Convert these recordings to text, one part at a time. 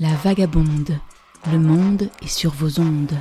La vagabonde, le monde est sur vos ondes.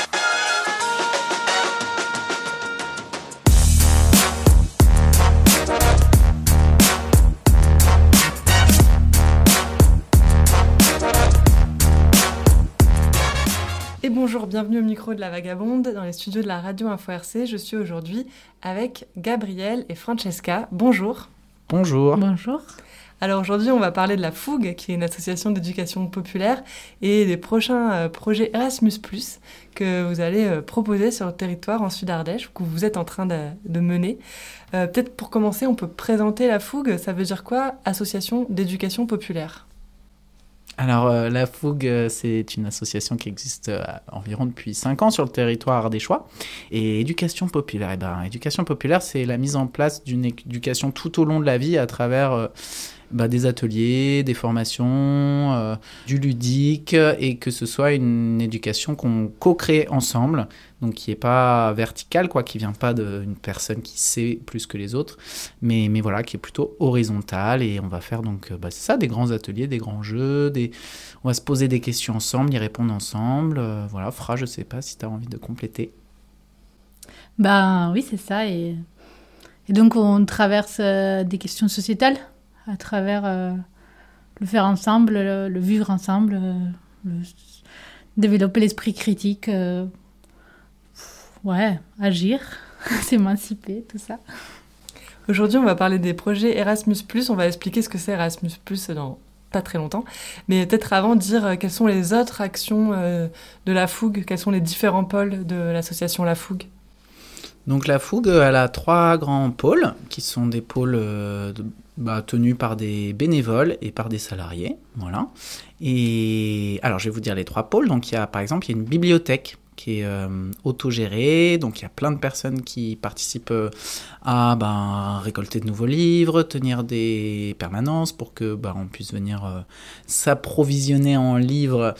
Et bonjour, bienvenue au micro de La Vagabonde, dans les studios de la radio Info RC. Je suis aujourd'hui avec Gabrielle et Francesca. Bonjour. Bonjour. Bonjour. Alors aujourd'hui, on va parler de la Fougue, qui est une association d'éducation populaire, et des prochains projets Erasmus+, que vous allez proposer sur le territoire en Sud-Ardèche, que vous êtes en train de mener. Peut-être pour commencer, on peut présenter la Fougue. Ça veut dire quoi, association d'éducation populaire ? Alors, la Fougue, c'est une association qui existe environ depuis 5 ans sur le territoire ardéchois. Et éducation populaire, éducation populaire, c'est la mise en place d'une éducation tout au long de la vie à travers des ateliers, des formations, du ludique, et que ce soit une éducation qu'on co-crée ensemble, donc qui n'est pas verticale, qui ne vient pas d'une personne qui sait plus que les autres, mais voilà, qui est plutôt horizontale. Et on va faire donc, c'est ça, des grands ateliers, des grands jeux, on va se poser des questions ensemble, y répondre ensemble. Voilà, Fra, je ne sais pas si tu as envie de compléter. Oui, c'est ça. Et donc, on traverse des questions sociétales à travers le faire ensemble, le vivre ensemble, développer l'esprit critique, agir, s'émanciper, tout ça. Aujourd'hui, on va parler des projets Erasmus+. On va expliquer ce que c'est Erasmus+, dans pas très longtemps. Mais peut-être avant, dire quelles sont les autres actions de la Fougue, quels sont les différents pôles de l'association La Fougue. Donc la Fougue, elle a 3 grands pôles, qui sont des pôles tenus par des bénévoles et par des salariés. Voilà. Et alors, je vais vous dire les 3 pôles. Donc, par exemple, il y a une bibliothèque qui est autogérée. Donc, il y a plein de personnes qui participent à récolter de nouveaux livres, tenir des permanences pour que on puisse venir s'approvisionner en livres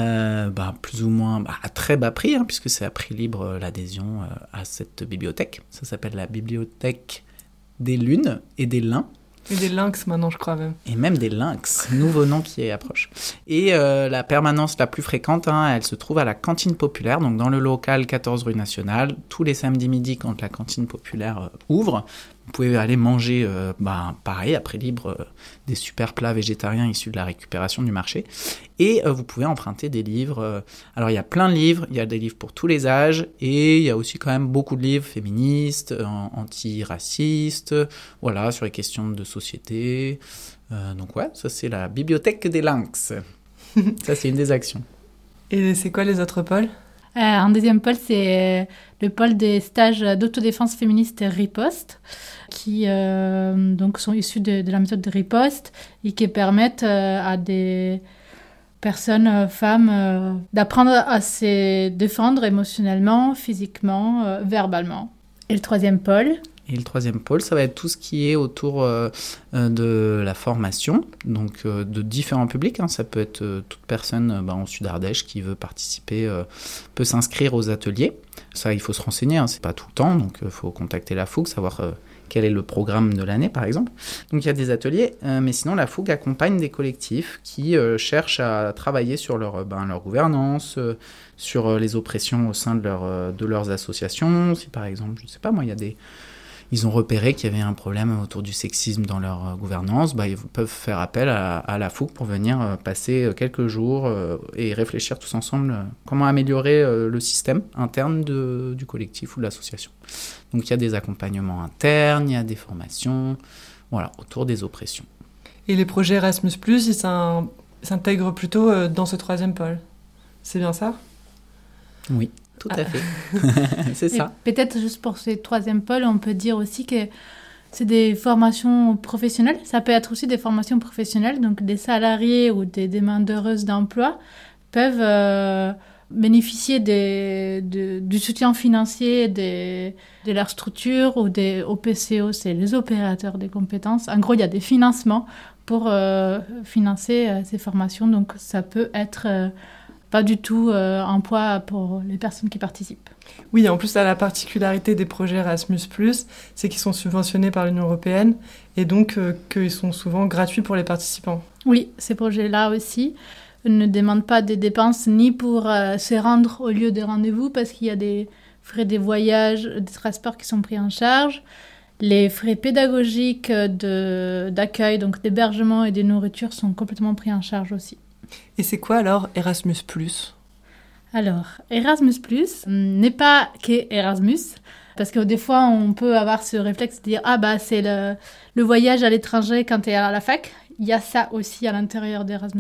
plus ou moins à très bas prix, puisque c'est à prix libre l'adhésion à cette bibliothèque. Ça s'appelle la bibliothèque des Lunes et des Lins. Et des lynx maintenant, je crois même. Et même des lynx, nouveau nom qui approche. Et la permanence la plus fréquente, elle se trouve à la cantine populaire, donc dans le local 14 rue Nationale, tous les samedis midi quand la cantine populaire ouvre. Vous pouvez aller manger, pareil, à prix libre, des super plats végétariens issus de la récupération du marché. Et vous pouvez emprunter des livres. Alors, il y a plein de livres. Il y a des livres pour tous les âges. Et il y a aussi quand même beaucoup de livres féministes, antiracistes, sur les questions de société. Ça, c'est la bibliothèque des lynx. Ça, c'est une des actions. Et c'est quoi les autres pôles ? Un deuxième pôle, c'est le pôle des stages d'autodéfense féministe Riposte, qui sont issus de la méthode de Riposte et qui permettent à des personnes, femmes, d'apprendre à se défendre émotionnellement, physiquement, verbalement. Et le troisième pôle ? Et le troisième pôle, ça va être tout ce qui est autour de la formation, donc de différents publics. Ça peut être toute personne en Sud-Ardèche qui veut participer, peut s'inscrire aux ateliers. Ça, il faut se renseigner, c'est pas tout le temps, donc il faut contacter la Fougue, savoir quel est le programme de l'année, par exemple. Donc il y a des ateliers, mais sinon la Fougue accompagne des collectifs qui cherchent à travailler sur leur gouvernance, sur les oppressions au sein de leurs associations. Si par exemple, je sais pas moi, ils ont repéré qu'il y avait un problème autour du sexisme dans leur gouvernance, ils peuvent faire appel à la Fougue pour venir passer quelques jours et réfléchir tous ensemble comment améliorer le système interne du collectif ou de l'association. Donc il y a des accompagnements internes, il y a des formations, autour des oppressions. Et les projets Erasmus+, ils s'intègrent plutôt dans ce troisième pôle. C'est bien ça ? Oui. Tout à fait, c'est ça. Peut-être juste pour ce troisième pôle, on peut dire aussi que c'est des formations professionnelles. Ça peut être aussi des formations professionnelles, donc des salariés ou des demandeuses d'emploi peuvent bénéficier du soutien financier de leur structure ou des OPCO, c'est les opérateurs des compétences. En gros, il y a des financements pour financer ces formations, donc ça peut être pas du tout un poids pour les personnes qui participent. Oui, en plus, la particularité des projets Erasmus+, c'est qu'ils sont subventionnés par l'Union européenne et donc qu'ils sont souvent gratuits pour les participants. Oui, ces projets-là aussi. ne demande pas des dépenses ni pour se rendre au lieu des rendez-vous parce qu'il y a des frais de voyage, des transports qui sont pris en charge. Les frais pédagogiques d'accueil, donc d'hébergement et de nourriture sont complètement pris en charge aussi. Et c'est quoi alors Erasmus+? Alors, Erasmus+, n'est pas qu'Erasmus, parce que des fois, on peut avoir ce réflexe de dire « Ah bah, c'est le voyage à l'étranger quand tu es à la fac ». Il y a ça aussi à l'intérieur d'Erasmus+.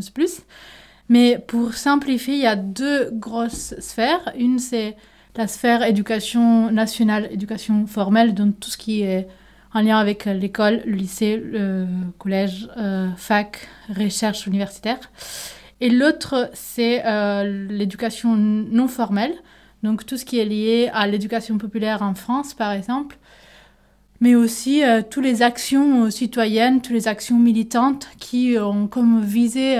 Mais pour simplifier, il y a 2 grosses sphères. Une, c'est la sphère éducation nationale, éducation formelle, donc tout ce qui est en lien avec l'école, le lycée, le collège, fac, recherche universitaire. Et l'autre, c'est l'éducation non formelle, donc tout ce qui est lié à l'éducation populaire en France, par exemple, mais aussi toutes les actions citoyennes, toutes les actions militantes qui ont comme visée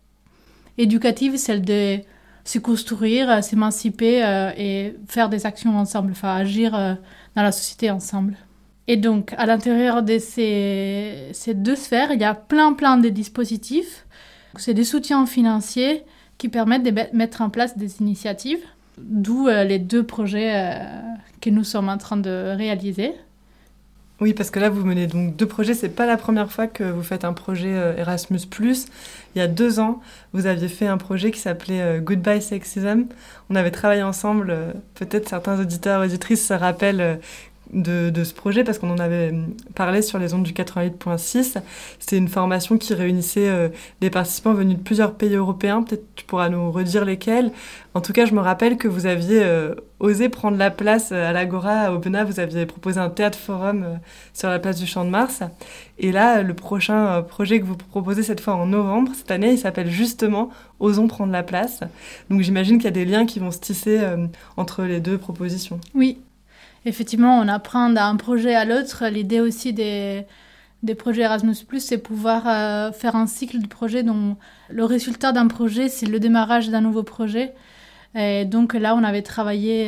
éducative celle de se construire, s'émanciper et faire des actions ensemble, enfin agir dans la société ensemble. Et donc, à l'intérieur de ces 2 sphères, il y a plein de dispositifs. C'est des soutiens financiers qui permettent de mettre en place des initiatives, d'où les 2 projets que nous sommes en train de réaliser. Oui, parce que là, vous menez donc 2 projets. C'est pas la première fois que vous faites un projet Erasmus+. Il y a 2 ans, vous aviez fait un projet qui s'appelait Goodbye Sexism. On avait travaillé ensemble. Peut-être certains auditeurs et auditrices se rappellent de ce projet parce qu'on en avait parlé sur les ondes du 88.6. C'était une formation qui réunissait des participants venus de plusieurs pays européens. Peut-être tu pourras nous redire lesquels. En tout cas, je me rappelle que vous aviez osé prendre la place à l'Agora, à Aubenas. Vous aviez proposé un théâtre-forum sur la place du Champ de Mars. Et là, le prochain projet que vous proposez cette fois en novembre, cette année, il s'appelle justement « Osons prendre la place ». Donc j'imagine qu'il y a des liens qui vont se tisser entre les 2 propositions. Oui. Effectivement, on apprend d'un projet à l'autre. L'idée aussi des projets Erasmus+, c'est pouvoir faire un cycle de projets dont le résultat d'un projet, c'est le démarrage d'un nouveau projet. Et donc là, on avait travaillé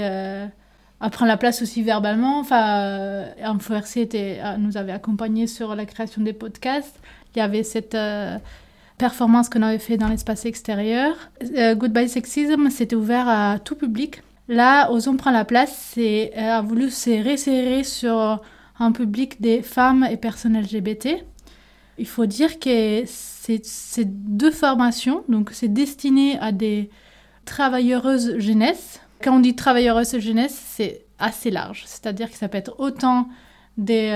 à prendre la place aussi verbalement. Enfin, InfoRC nous avait accompagnés sur la création des podcasts. Il y avait cette performance qu'on avait fait dans l'espace extérieur. Goodbye Sexism, c'était ouvert à tout public. Là, Osons prendre la place, a voulu se resserrer sur un public des femmes et personnes LGBT. Il faut dire que ces 2 formations, donc c'est destiné à des travailleuses jeunesse. Quand on dit travailleuses jeunesse, c'est assez large. C'est-à-dire que ça peut être autant des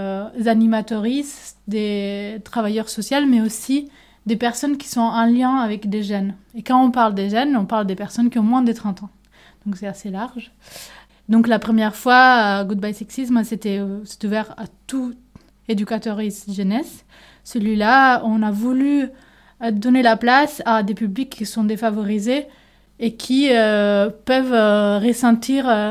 animatrices, des travailleurs sociaux, mais aussi des personnes qui sont en lien avec des jeunes. Et quand on parle des jeunes, on parle des personnes qui ont moins de 30 ans. Donc c'est assez large. Donc la première fois, Goodbye Sexism, c'était ouvert à tout éducateur jeunesse. Celui-là, on a voulu donner la place à des publics qui sont défavorisés et qui peuvent ressentir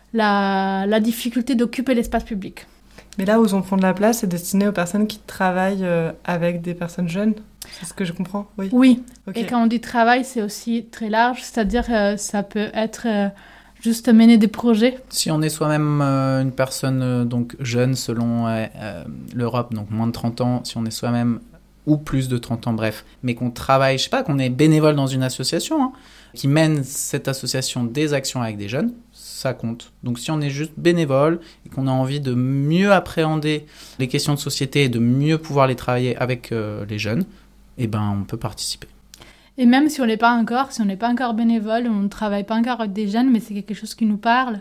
la difficulté d'occuper l'espace public. Mais là, Osons prendre la place, c'est destiné aux personnes qui travaillent avec des personnes jeunes. C'est ce que je comprends, oui. Oui, okay. Et quand on dit travail, c'est aussi très large, c'est-à-dire ça peut être juste mener des projets. Si on est soi-même une personne donc jeune selon l'Europe, donc moins de 30 ans, si on est soi-même ou plus de 30 ans, bref, mais qu'on travaille, je sais pas, qu'on est bénévole dans une association, qui mène cette association des actions avec des jeunes, ça compte. Donc si on est juste bénévole et qu'on a envie de mieux appréhender les questions de société et de mieux pouvoir les travailler avec les jeunes, eh ben on peut participer. Et même si on n'est pas encore bénévole, on ne travaille pas encore avec des jeunes, mais c'est quelque chose qui nous parle,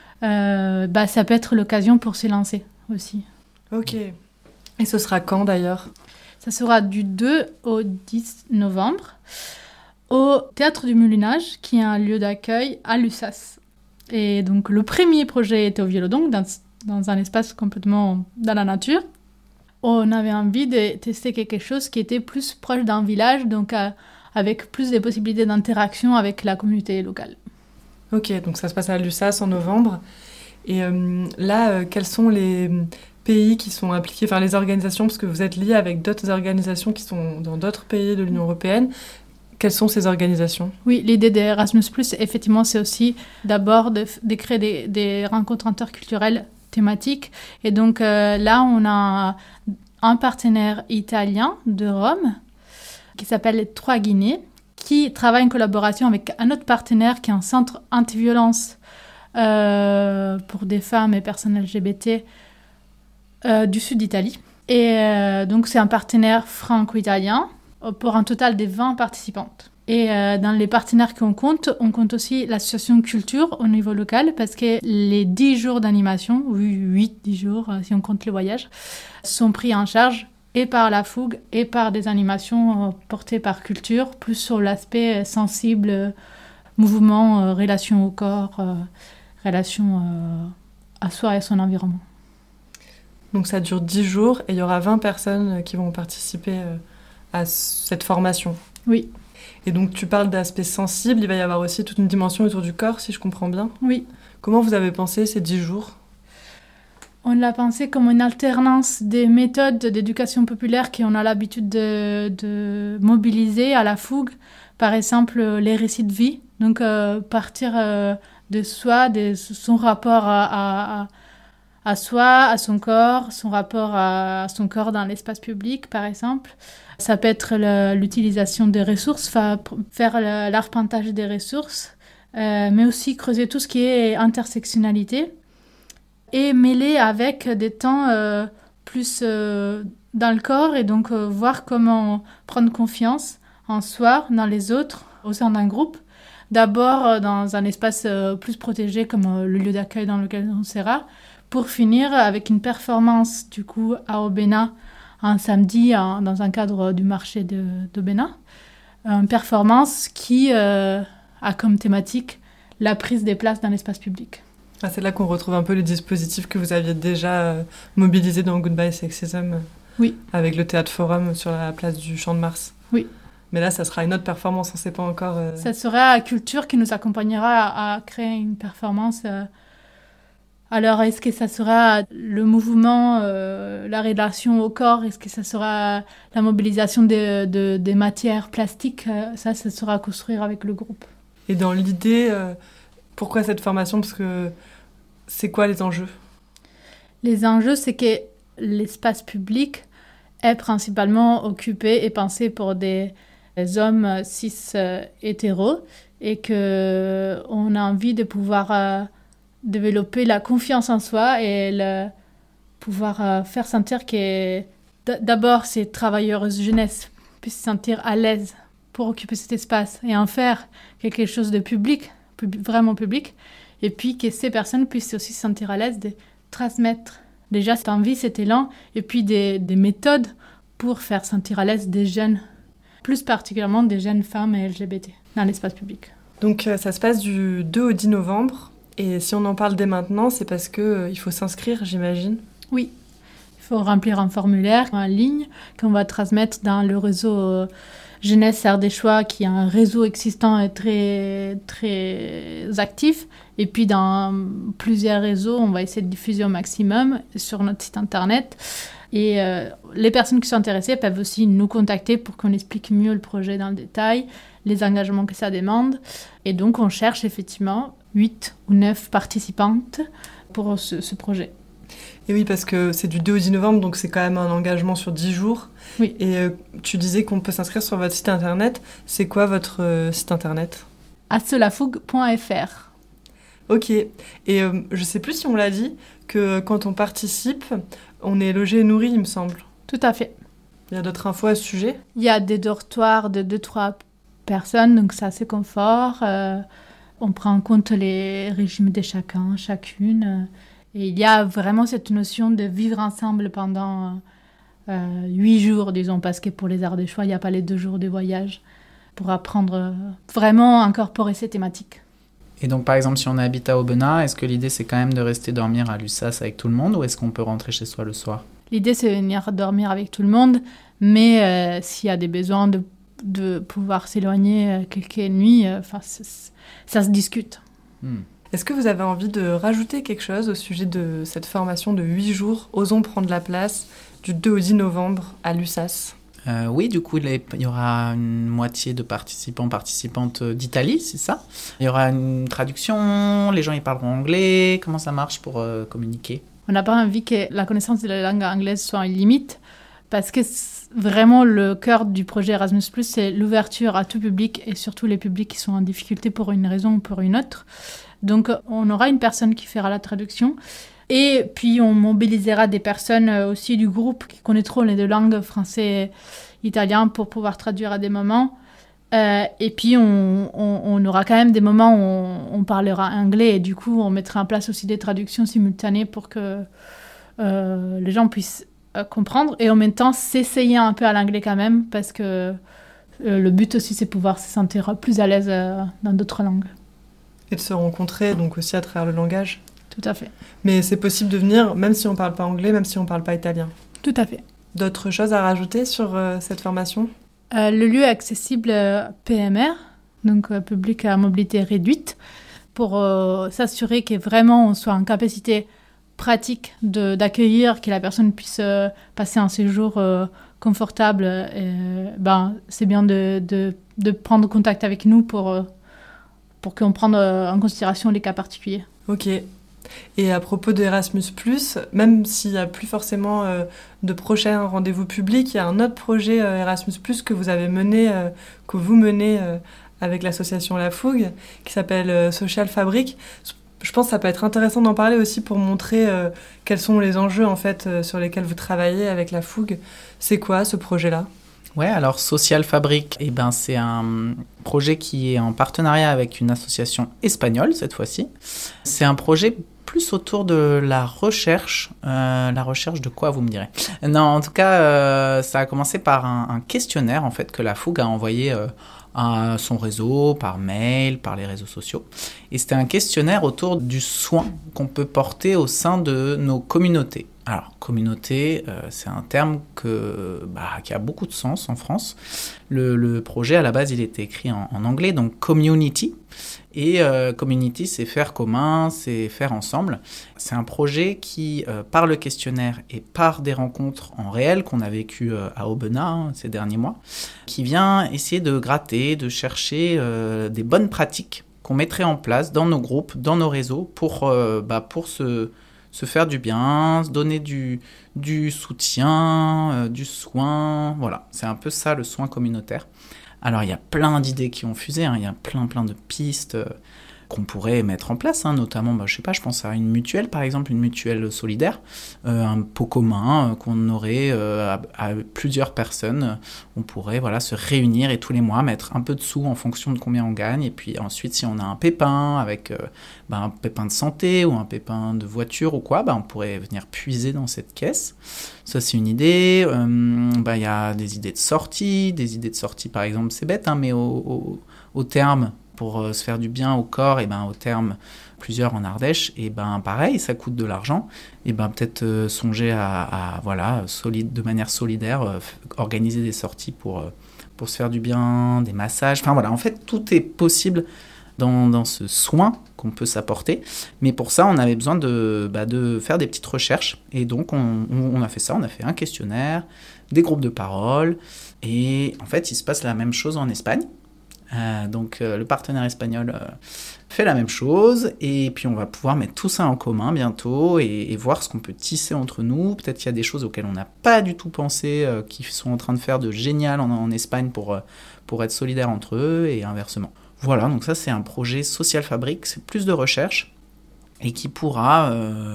ça peut être l'occasion pour se lancer aussi. Ok. Et ce sera quand d'ailleurs ? Ça sera du 2 au 10 novembre au Théâtre du Moulinage, qui est un lieu d'accueil à Lussas. Et donc le premier projet était au Violodon, dans un espace complètement dans la nature. On avait envie de tester quelque chose qui était plus proche d'un village, donc avec plus de possibilités d'interaction avec la communauté locale. Ok, donc ça se passe à Lussas en novembre. Et là, quels sont les pays qui sont impliqués, enfin les organisations, parce que vous êtes liés avec d'autres organisations qui sont dans d'autres pays de l'Union européenne. Quelles sont ces organisations ? Oui, l'idée d'Erasmus+, effectivement, c'est aussi d'abord de créer des rencontres interculturelles thématiques. Et donc là, on a un partenaire italien de Rome qui s'appelle les Trois Guinées, qui travaille en collaboration avec un autre partenaire qui est un centre anti-violence pour des femmes et personnes LGBT du sud d'Italie. Et donc, c'est un partenaire franco-italien pour un total de 20 participantes. Et dans les partenaires qu'on compte, on compte aussi l'association culture au niveau local parce que les 10 jours d'animation, ou 8-10 jours si on compte les voyages, sont pris en charge et par la fougue et par des animations portées par culture, plus sur l'aspect sensible, mouvement, relation au corps, relation à soi et à son environnement. Donc ça dure 10 jours et il y aura 20 personnes qui vont participer à cette formation. Oui. Et donc tu parles d'aspect sensible, il va y avoir aussi toute une dimension autour du corps, si je comprends bien. Oui. Comment vous avez pensé ces 10 jours ? On l'a pensé comme une alternance des méthodes d'éducation populaire qu'on a l'habitude de mobiliser à la fougue. Par exemple, les récits de vie. Donc partir de soi, de son rapport à soi, à son corps, son rapport à son corps dans l'espace public, par exemple. Ça peut être l'utilisation des ressources, faire l'arpentage des ressources, mais aussi creuser tout ce qui est intersectionnalité et mêler avec des temps plus dans le corps et donc voir comment prendre confiance en soi, dans les autres, au sein d'un groupe. D'abord dans un espace plus protégé comme le lieu d'accueil dans lequel on sera, pour finir avec une performance du coup à Obena un samedi dans un cadre du marché de Bénin. Une performance qui a comme thématique la prise des places dans l'espace public. Ah, c'est là qu'on retrouve un peu les dispositifs que vous aviez déjà mobilisés dans Goodbye Sexism. Oui. Avec le Théâtre Forum sur la place du Champ de Mars. Oui. Mais là, ça sera une autre performance, on ne sait pas encore... Ça sera Culture qui nous accompagnera à créer une performance... Alors, est-ce que ça sera le mouvement, la relation au corps? Est-ce que ça sera la mobilisation des matières plastiques? Ça sera à construire avec le groupe. Et dans l'idée, pourquoi cette formation? Parce que c'est quoi les enjeux? Les enjeux, c'est que l'espace public est principalement occupé et pensé pour des hommes cis hétéros et qu'on a envie de pouvoir... développer la confiance en soi et pouvoir faire sentir que d'abord ces travailleuses jeunesse puissent se sentir à l'aise pour occuper cet espace et en faire quelque chose de public, vraiment public, et puis que ces personnes puissent aussi se sentir à l'aise de transmettre déjà cette envie, cet élan, et puis des méthodes pour faire sentir à l'aise des jeunes, plus particulièrement des jeunes femmes et LGBT dans l'espace public. Donc ça se passe du 2 au 10 novembre. Et si on en parle dès maintenant, c'est parce qu'il faut s'inscrire, j'imagine. Oui, il faut remplir un formulaire en ligne qu'on va transmettre dans le réseau Jeunesse Ardéchois, qui est un réseau existant et très, très actif. Et puis dans plusieurs réseaux, on va essayer de diffuser au maximum sur notre site internet. Et les personnes qui sont intéressées peuvent aussi nous contacter pour qu'on explique mieux le projet dans le détail, les engagements que ça demande. Et donc on cherche effectivement 8 ou 9 participantes pour ce projet. Et oui, parce que c'est du 2 au 10 novembre, donc c'est quand même un engagement sur 10 jours. Oui. Et tu disais qu'on peut s'inscrire sur votre site internet. C'est quoi votre site internet? Asselafougue.fr. Ok. Et je sais plus si on l'a dit, que quand on participe, on est logé et nourri, il me semble. Tout à fait. Il y a d'autres infos à ce sujet? Il y a des dortoirs de 2-3 personnes, donc c'est assez confort. On prend en compte les régimes de chacune. Et il y a vraiment cette notion de vivre ensemble pendant 8 jours, disons, parce que pour les Ardéchois, il n'y a pas les 2 jours de voyage pour apprendre vraiment à incorporer ces thématiques. Et donc, par exemple, si on habite à Aubenas, est-ce que l'idée, c'est quand même de rester dormir à l'USSAS avec tout le monde ou est-ce qu'on peut rentrer chez soi le soir? L'idée, c'est de venir dormir avec tout le monde, mais s'il y a des besoins de pouvoir s'éloigner quelques nuits, ça se discute. Est-ce que vous avez envie de rajouter quelque chose au sujet de cette formation de 8 jours, Osons prendre la place, du 2 au 10 novembre à l'USSAS? Oui, du coup, il y aura une moitié de participantes d'Italie, c'est ça? Il y aura une traduction, les gens ils parleront anglais, comment ça marche pour communiquer? On n'a pas envie que la connaissance de la langue anglaise soit une limite. parce que vraiment le cœur du projet Erasmus+, c'est l'ouverture à tout public et surtout les publics qui sont en difficulté pour une raison ou pour une autre. Donc on aura une personne qui fera la traduction et puis on mobilisera des personnes aussi du groupe qui connaîtront les 2 langues, français et italien, pour pouvoir traduire à des moments. Et puis on aura quand même des moments où on parlera anglais et du coup on mettra en place aussi des traductions simultanées pour que les gens puissent comprendre et en même temps s'essayer un peu à l'anglais quand même parce que le but aussi c'est pouvoir se sentir plus à l'aise dans d'autres langues. Et de se rencontrer donc aussi à travers le langage. Tout à fait. Mais c'est possible de venir même si on ne parle pas anglais, même si on ne parle pas italien. Tout à fait. D'autres choses à rajouter sur cette formation ? Le lieu est accessible PMR, donc public à mobilité réduite, pour s'assurer que vraiment on soit en capacité pratique d'accueillir, que la personne puisse passer un séjour confortable. C'est bien de prendre contact avec nous pour qu'on prenne en considération les cas particuliers. Ok. Et à propos d'Erasmus+, même s'il n'y a plus forcément de prochains rendez-vous publics, il y a un autre projet Erasmus+, que vous menez avec l'association La Fougue, qui s'appelle Social Fabric. Je pense que ça peut être intéressant d'en parler aussi pour montrer quels sont les enjeux en fait, sur lesquels vous travaillez avec La Fougue. C'est quoi ce projet-là ? Ouais, alors Social Fabric, c'est un projet qui est en partenariat avec une association espagnole cette fois-ci. C'est un projet plus autour de la recherche. La recherche de quoi, vous me direz ? Non, en tout cas, ça a commencé par un questionnaire en fait que La Fougue a envoyé à son réseau, par mail, par les réseaux sociaux. Et c'était un questionnaire autour du soin qu'on peut porter au sein de nos communautés. Alors, communauté, c'est un terme qui a beaucoup de sens en France. Le projet, à la base, il était écrit en anglais, donc community. Et community, c'est faire commun, c'est faire ensemble. C'est un projet qui, par le questionnaire et par des rencontres en réel qu'on a vécues à Aubenas ces derniers mois, qui vient essayer de gratter, de chercher des bonnes pratiques qu'on mettrait en place dans nos groupes, dans nos réseaux, pour se faire du bien, se donner du soutien, du soin. Voilà, c'est un peu ça le soin communautaire. Alors il y a plein d'idées qui ont fusé, il y a plein de pistes qu'on pourrait mettre en place, notamment, je pense à une mutuelle par exemple, une mutuelle solidaire, un pot commun qu'on aurait à plusieurs personnes. On pourrait se réunir et tous les mois mettre un peu de sous en fonction de combien on gagne, et puis ensuite si on a un pépin avec un pépin de santé ou un pépin de voiture ou quoi, on pourrait venir puiser dans cette caisse. Ça c'est une idée. Y a des idées de sortie par exemple, c'est bête, mais au terme, pour se faire du bien au corps, et au terme, plusieurs en Ardèche, et pareil, ça coûte de l'argent, et peut-être songer à de manière solidaire, organiser des sorties pour se faire du bien, des massages, en fait, tout est possible dans ce soin qu'on peut s'apporter, mais pour ça, on avait besoin de faire des petites recherches, et donc on a fait ça, on a fait un questionnaire, des groupes de parole, et en fait, il se passe la même chose en Espagne. Donc le partenaire espagnol fait la même chose, et puis on va pouvoir mettre tout ça en commun bientôt et voir ce qu'on peut tisser entre nous. Peut-être qu'il y a des choses auxquelles on n'a pas du tout pensé, qui sont en train de faire de génial en Espagne pour être solidaires entre eux et inversement. Voilà, donc ça c'est un projet Social Fabric, c'est plus de recherche et qui pourra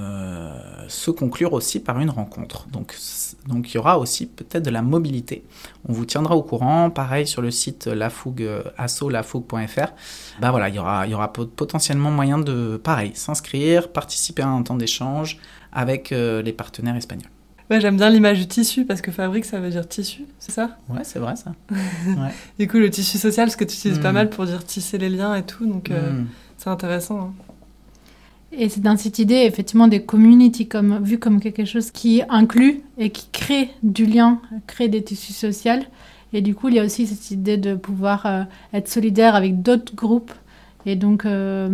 se conclure aussi par une rencontre. Donc il y aura aussi peut-être de la mobilité. On vous tiendra au courant, pareil sur le site lafougue.fr. Il y aura potentiellement moyen de, s'inscrire, participer à un temps d'échange avec les partenaires espagnols. Ouais, j'aime bien l'image du tissu, parce que fabrique, ça veut dire tissu, c'est ça ? Ouais, c'est vrai ça. Ouais. Du coup, le tissu social, parce que tu utilises pas mal pour dire tisser les liens et tout, donc c'est intéressant. Et c'est dans cette idée, effectivement, des community vu comme quelque chose qui inclut et qui crée du lien, crée des tissus sociaux. Et du coup, il y a aussi cette idée de pouvoir être solidaire avec d'autres groupes. Et donc,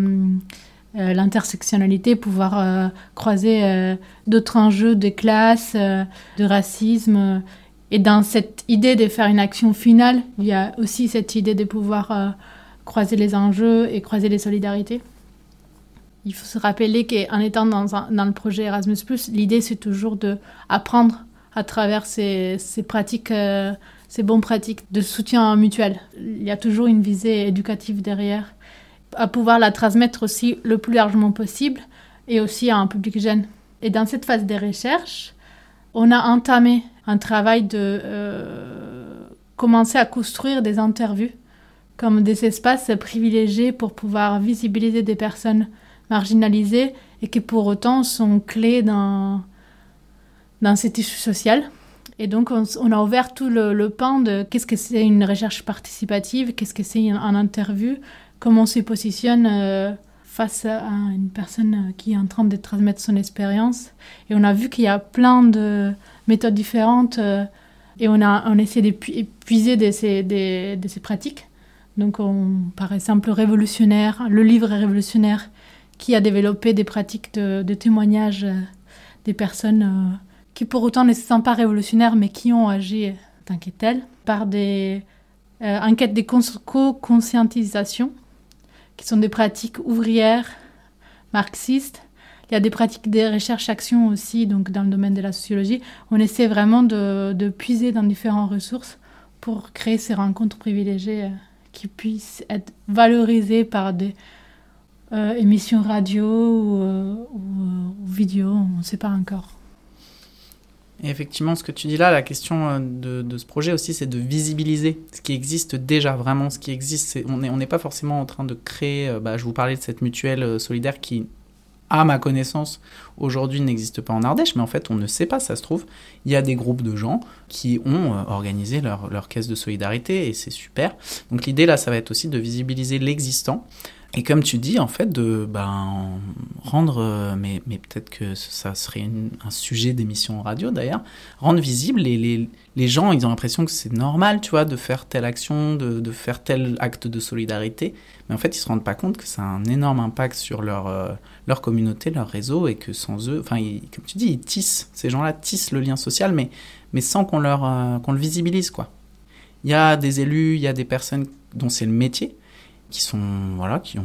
l'intersectionnalité, pouvoir croiser d'autres enjeux de classe, de racisme. Et dans cette idée de faire une action finale, il y a aussi cette idée de pouvoir croiser les enjeux et croiser les solidarités. Il faut se rappeler qu'en étant dans le projet Erasmus+, l'idée c'est toujours d'apprendre à travers ces pratiques, ces bonnes pratiques de soutien mutuel. Il y a toujours une visée éducative derrière, à pouvoir la transmettre aussi le plus largement possible et aussi à un public jeune. Et dans cette phase des recherches, on a entamé un travail de commencer à construire des interviews comme des espaces privilégiés pour pouvoir visibiliser des personnes marginalisées et qui pour autant sont clés dans ces tissus sociaux. Et donc on a ouvert tout le pan de qu'est-ce que c'est une recherche participative, qu'est-ce que c'est une interview, comment on se positionne face à une personne qui est en train de transmettre son expérience. Et on a vu qu'il y a plein de méthodes différentes et on essaie d'épuiser de ces pratiques. Donc, par exemple, le livre Révolutionnaire, qui a développé des pratiques de témoignage des personnes qui, pour autant, ne se sentent pas révolutionnaires, mais qui ont agi tant que telles, par des enquêtes de co-conscientisation, qui sont des pratiques ouvrières, marxistes. Il y a des pratiques de recherche-action aussi, donc dans le domaine de la sociologie. On essaie vraiment de puiser dans différentes ressources pour créer ces rencontres privilégiées qui puissent être valorisées par des émissions radio ou vidéo, on ne sait pas encore. Et effectivement, ce que tu dis là, la question de ce projet aussi, c'est de visibiliser ce qui existe déjà, vraiment ce qui existe. On n'est pas forcément en train de créer, je vous parlais de cette mutuelle solidaire qui, à ma connaissance, aujourd'hui n'existe pas en Ardèche, mais en fait on ne sait pas, ça se trouve. Il y a des groupes de gens qui ont organisé leur caisse de solidarité et c'est super. Donc l'idée là, ça va être aussi de visibiliser l'existant. Et comme tu dis, en fait, de rendre, mais peut-être que ça serait un sujet d'émission radio d'ailleurs, rendre visible les gens, ils ont l'impression que c'est normal, tu vois, de faire telle action, de faire tel acte de solidarité, mais en fait, ils se rendent pas compte que ça a un énorme impact sur leur communauté, leur réseau, et que sans eux, comme tu dis, ces gens-là tissent le lien social, mais sans qu'on le visibilise, quoi. Il y a des élus, il y a des personnes dont c'est le métier, qui ont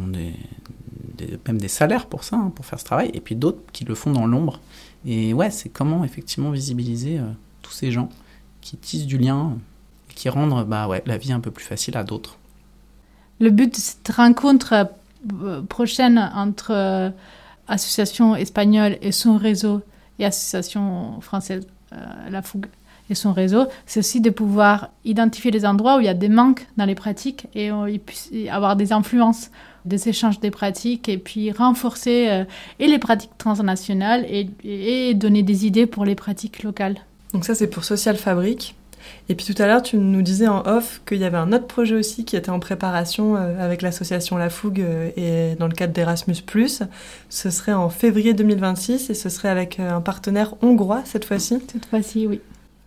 même des salaires pour ça, pour faire ce travail, et puis d'autres qui le font dans l'ombre. Et ouais, c'est comment effectivement visibiliser tous ces gens qui tissent du lien, qui rendent la vie un peu plus facile à d'autres. Le but de cette rencontre prochaine entre Association espagnole et son réseau et Association française La Fougue et son réseau, c'est aussi de pouvoir identifier les endroits où il y a des manques dans les pratiques et avoir des influences, des échanges des pratiques et puis renforcer et les pratiques transnationales et donner des idées pour les pratiques locales. Donc ça, c'est pour Social Fabrique. Et puis tout à l'heure, tu nous disais en off qu'il y avait un autre projet aussi qui était en préparation avec l'association La Fougue et dans le cadre d'Erasmus+. Ce serait en février 2026 et ce serait avec un partenaire hongrois cette fois-ci. Cette fois-ci, oui.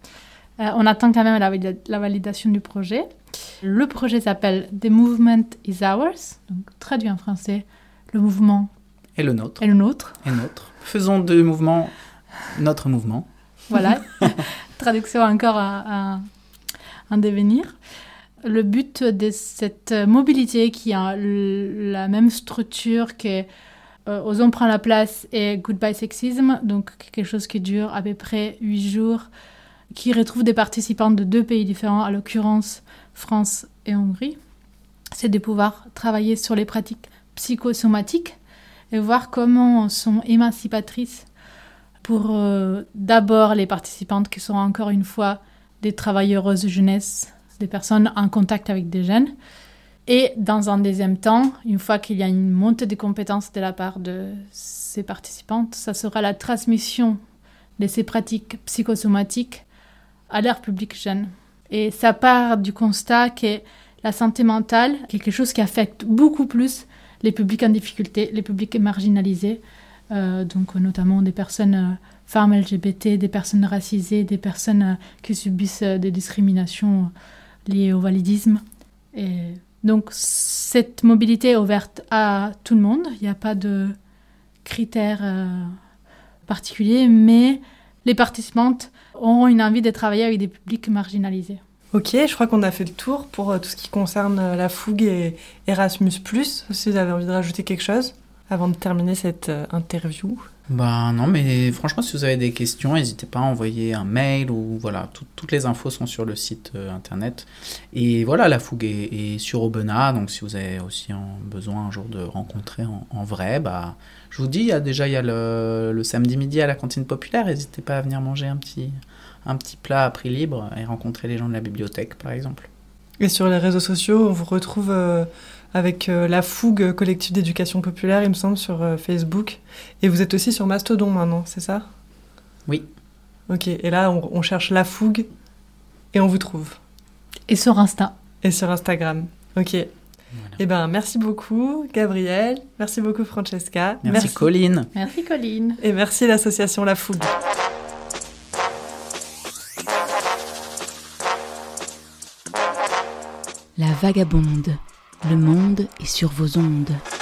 On attend quand même la validation du projet. Le projet s'appelle The Movement is Ours, donc traduit en français, le mouvement est le nôtre. Et le nôtre. Et nôtre. Faisons de mouvement notre mouvement. Voilà, traduction encore à devenir. Le but de cette mobilité qui a la même structure que Osons prendre la place et Goodbye Sexisme, donc quelque chose qui dure à peu près 8 jours, qui retrouve des participants de 2 pays différents, à l'occurrence France et Hongrie, c'est de pouvoir travailler sur les pratiques psychosomatiques et voir comment elles sont émancipatrices pour d'abord les participantes qui sont encore une fois des travailleuses jeunesse, des personnes en contact avec des jeunes. Et dans un deuxième temps, une fois qu'il y a une montée de compétences de la part de ces participantes, ça sera la transmission de ces pratiques psychosomatiques à leur public jeune. Et ça part du constat que la santé mentale est quelque chose qui affecte beaucoup plus les publics en difficulté, les publics marginalisés, donc notamment des personnes femmes LGBT, des personnes racisées, des personnes qui subissent des discriminations liées au validisme. Et donc cette mobilité est ouverte à tout le monde, il n'y a pas de critères particuliers, mais les participantes auront une envie de travailler avec des publics marginalisés. Ok, je crois qu'on a fait le tour pour tout ce qui concerne La Fougue et Erasmus+. Si vous avez envie de rajouter quelque chose avant de terminer cette interview. Non, mais franchement, si vous avez des questions, n'hésitez pas à envoyer un mail ou voilà, toutes les infos sont sur le site internet. Et voilà, la fougue est sur Aubenas, donc si vous avez aussi besoin un jour de rencontrer en vrai, je vous dis, il y a le samedi midi à la cantine populaire, n'hésitez pas à venir manger un petit plat à prix libre et rencontrer les gens de la bibliothèque, par exemple. Et sur les réseaux sociaux, on vous retrouve avec la fougue collectif d'éducation populaire, il me semble, sur Facebook. Et vous êtes aussi sur Mastodon maintenant, c'est ça ? Oui. Ok, et là, on cherche la fougue et on vous trouve. Et sur Insta. Et sur Instagram. Ok. Voilà. Eh ben, merci beaucoup, Gabrielle. Merci beaucoup, Francesca. Merci Colline. Merci Colline. Et merci l'association La Fougue. La vagabonde, le monde est sur vos ondes.